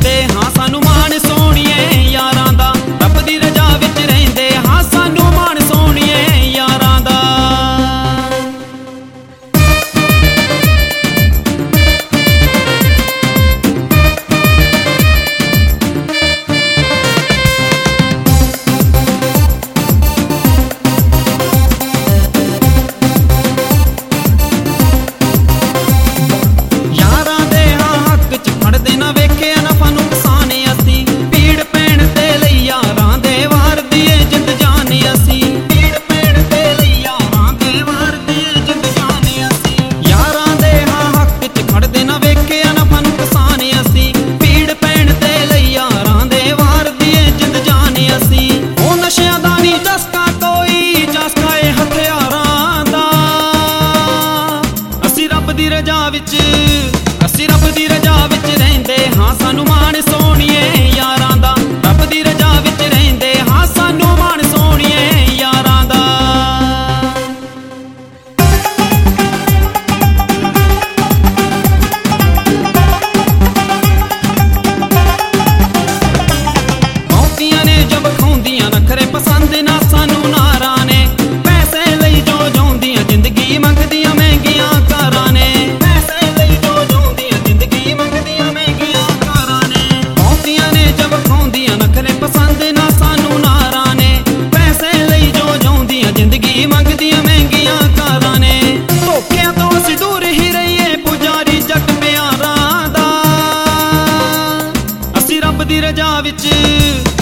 ਰਹਿੰਦੇ ਹਾਂ ਸਾਨੂੰ ਮਾਣ ਸੋਹਣੀਏ ਯਾਰਾਂ ਦਾ। ਰੱਬ ਦੀ ਰਜ਼ਾ ਵਿੱਚ ਰਹਿੰਦੇ ਹਾਂ ਸਾਨੂੰ ਮਾਣ ਸੋਹਣੀਏ ਯਾਰਾਂ ਦਾ। ਅਸੀਂ ਰੱਬ ਦੀ ਰਜ਼ਾ ਵਿੱਚ ਰਹਿੰਦੇ ਹਾਂ ਸਾਨੂੰ ਮਾਣ ਸੋਹਣੀਏ ਯਾਰਾਂ ਦਾ। ਰੱਬ ਦੀ ਰਜ਼ਾ ਵਿੱਚ ਰਹਿੰਦੇ ਹਾਂ ਸਾਨੂੰ ਮਾਣ ਸੋਹਣੀਏ ਯਾਰਾਂ ਦਾ। ਮੌਕੀਆਂ ਨੇ ਜਬ ਖਾਉਂਦੀਆਂ ਨਖਰੇ ਪਸੰਦ ਨਾ ਸਾਨੂੰ ਨਾਰਾਂ ਨੇ। ਪੈਸੇ ਲਈ ਜੋ ਜਾਉਂਦੀਆਂ ਜ਼ਿੰਦਗੀ ਮੰਗਦੀਆਂ ਮਹਿੰਗੀਆਂ ਕਾਰਾਂ ਨੇ। ਪਸੰਦ ਨਾ ਸਾਨੂੰ ਨਾਰਾਂ ਨੇ। ਪੈਸੇ ਲਈ ਜੋ ਜਾਉਂਦੀਆਂ ਜ਼ਿੰਦਗੀ ਮੰਗਦੀਆਂ ਮਹਿੰਗੀਆਂ ਕਾਰਾਂ ਨੇ। ਧੋਖਿਆਂ ਤੋਂ ਅਸੀਂ ਦੂਰ ਹੀ ਰਹੀਏ ਪੁਜਾਰੀ ਜੱਟ ਪਿਆਰਾਂ ਦਾ। ਅਸੀਂ ਰੱਬ ਦੀ ਰਜ਼ਾ ਵਿੱਚ